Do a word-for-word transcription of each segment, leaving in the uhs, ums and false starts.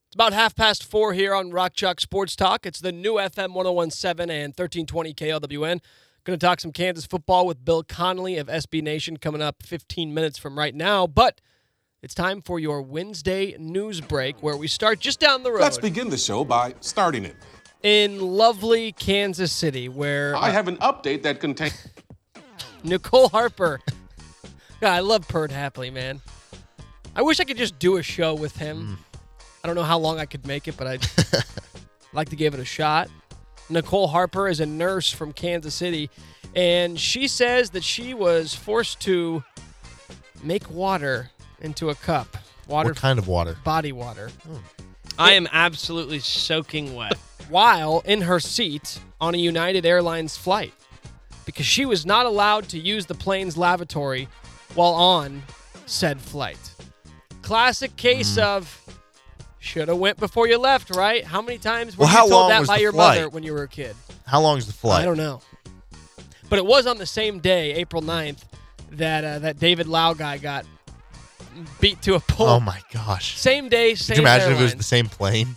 It's about half past four here on Rock Chalk Sports Talk. It's the new F M one oh one point seven and thirteen twenty K L W N. Going to talk some Kansas football with Bill Connolly of S B Nation coming up fifteen minutes from right now. But it's time for your Wednesday news break where we start just down the road. Let's begin the show by starting it. In lovely Kansas City, where I uh, have an update that contains Nicole Harper. God, I love Perd Hapley, man. I wish I could just do a show with him. Mm. I don't know how long I could make it, but I'd like to give it a shot. Nicole Harper is a nurse from Kansas City, and she says that she was forced to make water into a cup. Water. What kind of water? Body water. Oh. I am absolutely soaking wet. While in her seat on a United Airlines flight, because she was not allowed to use the plane's lavatory while on said flight. Classic case mm. of shoulda went before you left, right? How many times were well, you how told long that was by the your flight? mother when you were a kid? How long is the flight? I don't know. But it was on the same day, April ninth, that uh, that David Lau guy got beat to a pulp. Oh, my gosh. Same day, same Could you imagine airline. if it was the same plane?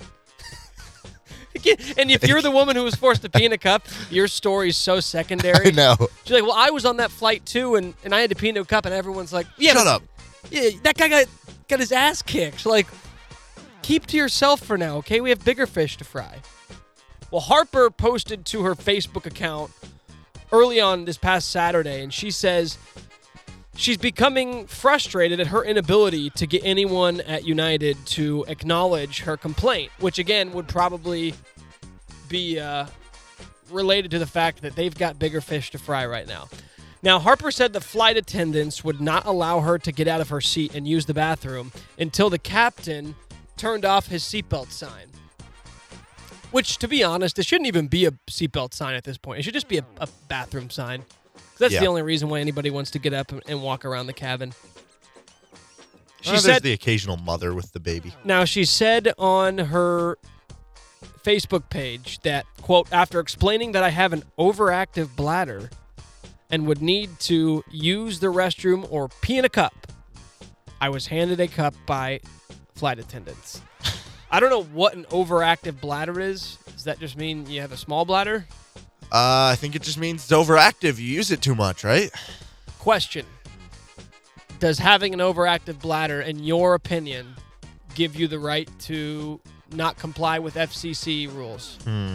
And if you're the woman who was forced to pee in a cup, your story's so secondary. I know. She's like, well, I was on that flight too, and, and I had to pee into a cup, and everyone's like, yeah, Shut but, up. Yeah, that guy got, got his ass kicked. Like, keep to yourself for now, okay? We have bigger fish to fry. Well, Harper posted to her Facebook account early on this past Saturday, and she says she's becoming frustrated at her inability to get anyone at United to acknowledge her complaint, which, again, would probably be uh, related to the fact that they've got bigger fish to fry right now. Now, Harper said the flight attendants would not allow her to get out of her seat and use the bathroom until the captain turned off his seatbelt sign. Which, to be honest, it shouldn't even be a seatbelt sign at this point. It should just be a, a bathroom sign. That's yeah. the only reason why anybody wants to get up and, and walk around the cabin. She well, said there's the occasional mother with the baby. Now, she said on her Facebook page that, quote, after explaining that I have an overactive bladder and would need to use the restroom or pee in a cup, I was handed a cup by flight attendants. I don't know what an overactive bladder is. Does that just mean you have a small bladder? Uh, I think it just means it's overactive. You use it too much, right? Question. Does having an overactive bladder, in your opinion, give you the right to not comply with F C C rules? Hmm.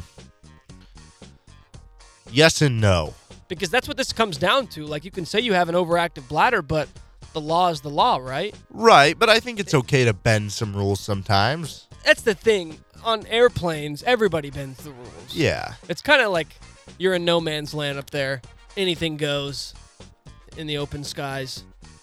Yes and no. Because that's what this comes down to. Like, you can say you have an overactive bladder, but the law is the law, right? Right, but I think it's okay to bend some rules sometimes. That's the thing. On airplanes, everybody bends the rules. Yeah. It's kind of like you're in no man's land up there. Anything goes in the open skies.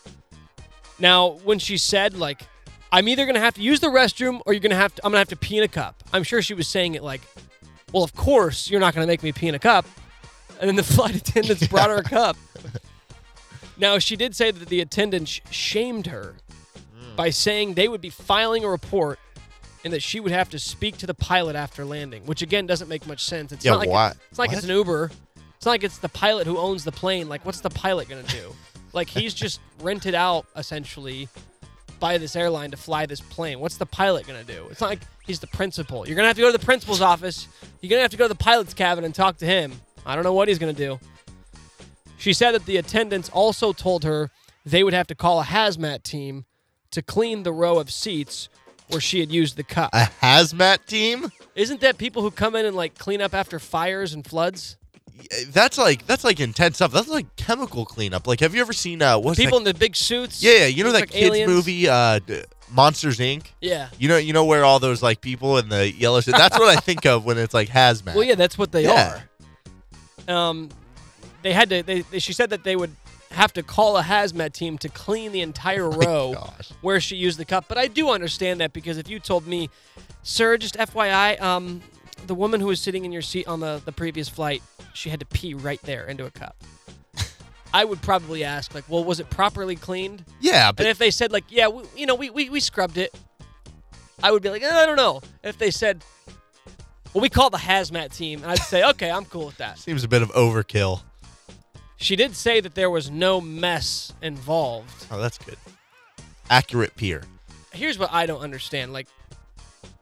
Now, when she said, like, I'm either going to have to use the restroom or you're going to have to, I'm going to have to pee in a cup. I'm sure she was saying it like, well, of course you're not going to make me pee in a cup. And then the flight attendants yeah. brought her a cup. Now, she did say that the attendants shamed her mm. by saying they would be filing a report and that she would have to speak to the pilot after landing, which, again, doesn't make much sense. It's yeah, not like why? It, it's like what? It's an Uber. It's not like it's the pilot who owns the plane. Like, what's the pilot going to do? Like, he's just rented out, essentially, by this airline to fly this plane. What's the pilot going to do? It's not like he's the principal. You're going to have to go to the principal's office. You're going to have to go to the pilot's cabin and talk to him. I don't know what he's going to do. She said that the attendants also told her they would have to call a hazmat team to clean the row of seats where she had used the cup. A hazmat team? Isn't that people who come in and, like, clean up after fires and floods? That's like that's like intense stuff. That's like chemical cleanup. Like, have you ever seen uh, what's people that? in the big suits? Yeah, yeah. You know that like kids aliens? movie, uh, Monsters Incorporated? Yeah. You know, you know where all those like people in the yellow shit. That's what I think of when it's like hazmat. Well, yeah, that's what they Yeah. are. Um, they had to. They, they, she said that they would have to call a hazmat team to clean the entire row gosh. where she used the cup. But I do understand that, because if you told me, sir, just F Y I, um, the woman who was sitting in your seat on the, the previous flight, she had to pee right there into a cup. I would probably ask, like, well, was it properly cleaned? Yeah, but And if they said, like, yeah, we, you know, we, we, we scrubbed it, I would be like, eh, I don't know. If they said, well, we called the hazmat team, and I'd say, okay, I'm cool with that. seems a bit of overkill. She did say that there was no mess involved. Oh, that's good. Accurate peer. Here's what I don't understand. Like,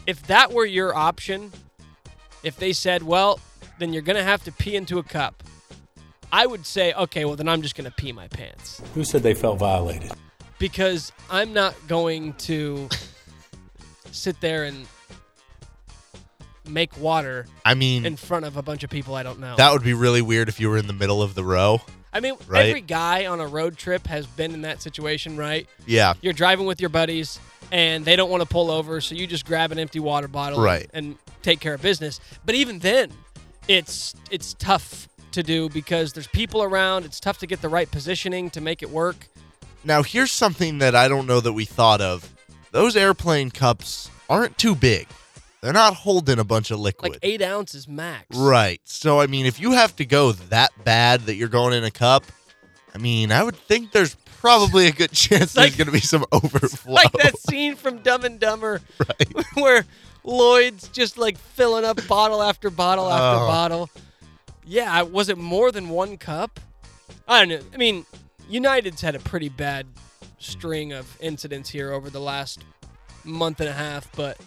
if that were your option, if they said, well, then you're going to have to pee into a cup, I would say, okay, well, then I'm just going to pee my pants. Who said they felt violated? Because I'm not going to sit there and make water I mean, in front of a bunch of people I don't know. that would be really weird if you were in the middle of the row. I mean, right? every guy on a road trip has been in that situation, right? Yeah. You're driving with your buddies, and they don't want to pull over, so you just grab an empty water bottle Right. and take care of business. But even then, it's it's tough to do because there's people around. It's tough to get the right positioning to make it work. Now, here's something that I don't know that we thought of. Those airplane cups aren't too big. They're not holding a bunch of liquid. Like eight ounces max. Right. So, I mean, if you have to go that bad that you're going in a cup, I mean, I would think there's probably a good chance Like- there's going to be some overflow. Like that scene from Dumb and Dumber Right. where Lloyd's just like filling up bottle after bottle after Oh. bottle. Yeah, was it more than one cup? I don't know. I mean, United's had a pretty bad string of incidents here over the last month and a half, but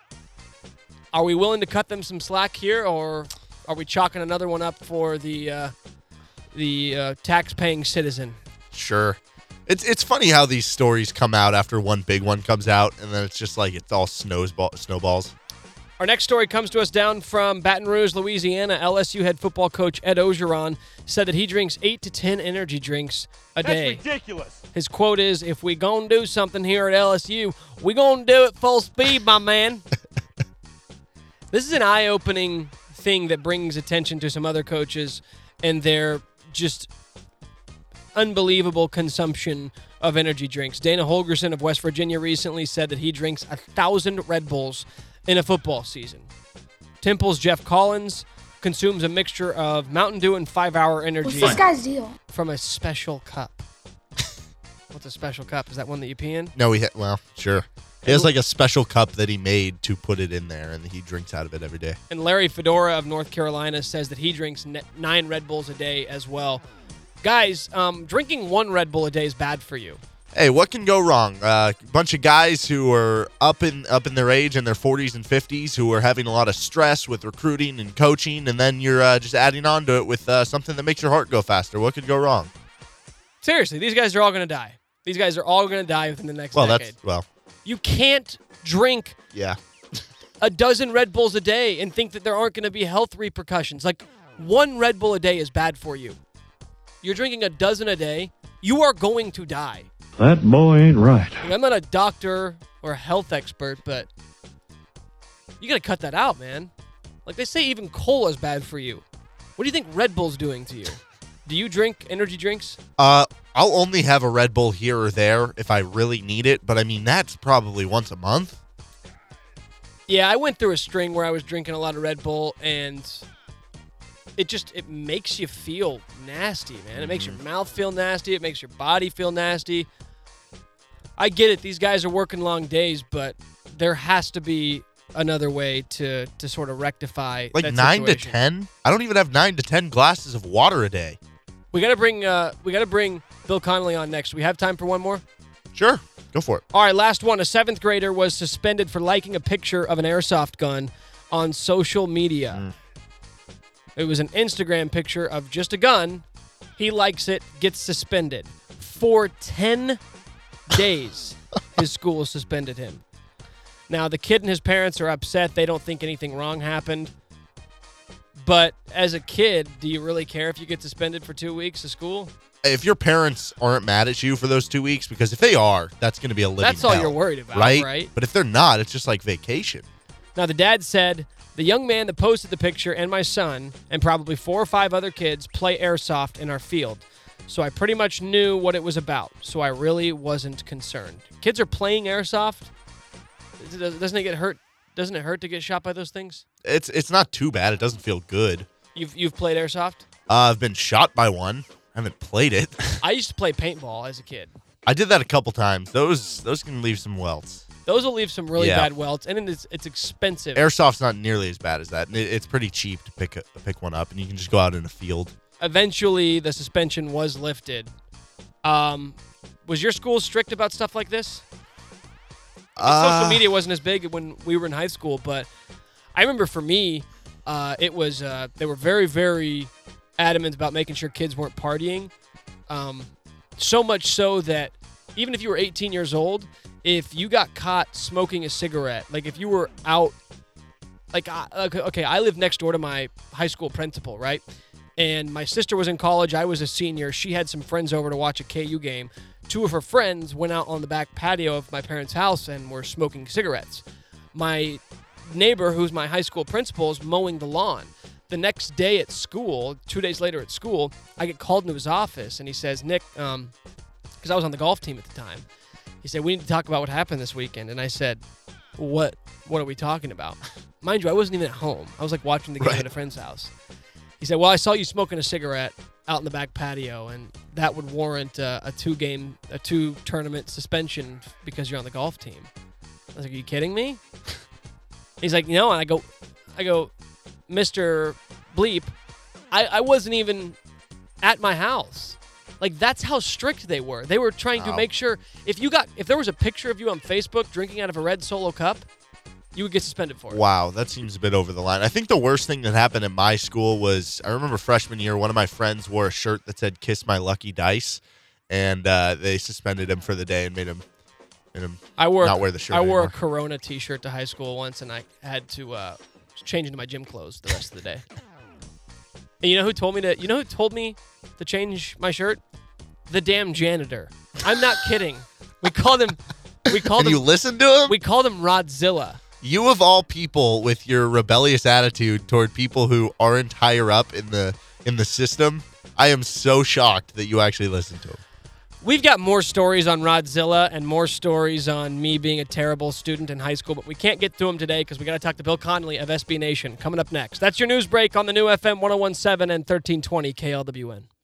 are we willing to cut them some slack here, or are we chalking another one up for the uh, the uh, tax-paying citizen? Sure. It's it's funny how these stories come out after one big one comes out, and then it's just like it's all snowball, snowballs. Our next story comes to us down from Baton Rouge, Louisiana. L S U head football coach Ed Ogeron said that he drinks eight to ten energy drinks a day. That's ridiculous. His quote is, "If we gonna do something here at L S U, we gonna do it full speed, my man." This is an eye-opening thing that brings attention to some other coaches and their just unbelievable consumption of energy drinks. Dana Holgerson of West Virginia recently said that he drinks a thousand Red Bulls in a football season. Temple's Jeff Collins consumes a mixture of Mountain Dew and five-hour energy What's this guy's deal? from a special cup. What's a special cup? Is that one that you pee in? No, he ha- well, sure. He has like a special cup that he made to put it in there, and he drinks out of it every day. And Larry Fedora of North Carolina says that he drinks ne- nine Red Bulls a day as well. Guys, um, drinking one Red Bull a day is bad for you. Hey, what can go wrong? A uh, bunch of guys who are up in up in their age, in their forties and fifties, who are having a lot of stress with recruiting and coaching, and then you're uh, just adding on to it with uh, something that makes your heart go faster. What could go wrong? Seriously, these guys are all going to die. These guys are all going to die within the next Well, decade. that's well, You can't drink yeah. a dozen Red Bulls a day and think that there aren't going to be health repercussions. Like, one Red Bull a day is bad for you. You're drinking a dozen a day, you are going to die. That boy ain't right. Like, I'm not a doctor or a health expert, but you got to cut that out, man. Like, they say even cola is bad for you. What do you think Red Bull's doing to you? Do you drink energy drinks? Uh, I'll only have a Red Bull here or there if I really need it, but I mean that's probably once a month. Yeah, I went through a string where I was drinking a lot of Red Bull, and it just it makes you feel nasty, man. It makes your mouth feel nasty. It makes your body feel nasty. I get it. These guys are working long days, but there has to be another way to to sort of rectify Like that nine to situation. ten. I don't even have nine to ten glasses of water a day. We gotta bring uh we gotta bring Bill Connolly on next. We have time for one more. Sure, go for it. All right, last one. A seventh grader was suspended for liking a picture of an airsoft gun on social media. It was an Instagram picture of just a gun. He likes it, gets suspended. For ten days, his school suspended him. Now, the kid and his parents are upset. They don't think anything wrong happened. But as a kid, do you really care if you get suspended for two weeks of school? If your parents aren't mad at you for those two weeks, because if they are, that's going to be a living That's all hell, you're worried about, right? right? But if they're not, it's just like vacation. Now, the dad said, the young man that posted the picture and my son and probably four or five other kids play airsoft in our field. So I pretty much knew what it was about. So I really wasn't concerned. Kids are playing airsoft. Doesn't it get hurt? Doesn't it hurt to get shot by those things? It's it's not too bad. It doesn't feel good. You've you've played airsoft? Uh, I've been shot by one. I haven't played it. I used to play paintball as a kid. I did that a couple times. Those those can leave some welts. Those will leave some really Yeah. bad welts, and it's it's expensive. Airsoft's not nearly as bad as that. It, it's pretty cheap to pick a, pick one up, and you can just go out in a field. Eventually, the suspension was lifted. Um, was your school strict about stuff like this? Uh, Social media wasn't as big when we were in high school, but I remember for me, uh, it was uh, they were very, very adamant about making sure kids weren't partying. Um, so much so that even if you were eighteen years old, if you got caught smoking a cigarette, like if you were out, like, I- okay, okay, I lived next door to my high school principal, right? And my sister was in college. I was a senior. She had some friends over to watch a K U game. Two of her friends went out on the back patio of my parents' house and were smoking cigarettes. My neighbor, who's my high school principal, is mowing the lawn. The next day at school, two days later at school, I get called into his office, and he says, Nick, um, because I was on the golf team at the time, he said, we need to talk about what happened this weekend. And I said, what What are we talking about? Mind you, I wasn't even at home. I was, like, watching the game Right. at a friend's house. He said, well, I saw you smoking a cigarette out in the back patio, and that would warrant uh, a two-game, a two-tournament suspension because you're on the golf team. I was like, are you kidding me? He's like, no. And I go, I go, Mister Bleep, I, I wasn't even at my house. Like, that's how strict they were. They were trying to Wow. make sure if you got, if there was a picture of you on Facebook drinking out of a red Solo cup, you would get suspended for it. Wow, that seems a bit over the line. I think the worst thing that happened at my school was I remember freshman year, one of my friends wore a shirt that said "Kiss My Lucky Dice," and uh, they suspended him for the day and made him, made him I wore not wear the shirt I wore anymore. a Corona T-shirt to high school once, and I had to uh, change into my gym clothes the rest of the day. And you know who told me to? You know who told me to change my shirt? The damn janitor. I'm not kidding. We called him. We called And him. you listened to him? we called him Rodzilla. You of all people, with your rebellious attitude toward people who aren't higher up in the in the system, I am so shocked that you actually listened to him. We've got more stories on Rodzilla and more stories on me being a terrible student in high school, but we can't get to them today because we got to talk to Bill Connolly of S B Nation coming up next. That's your news break on the new F M one oh one point seven and thirteen twenty K L W N.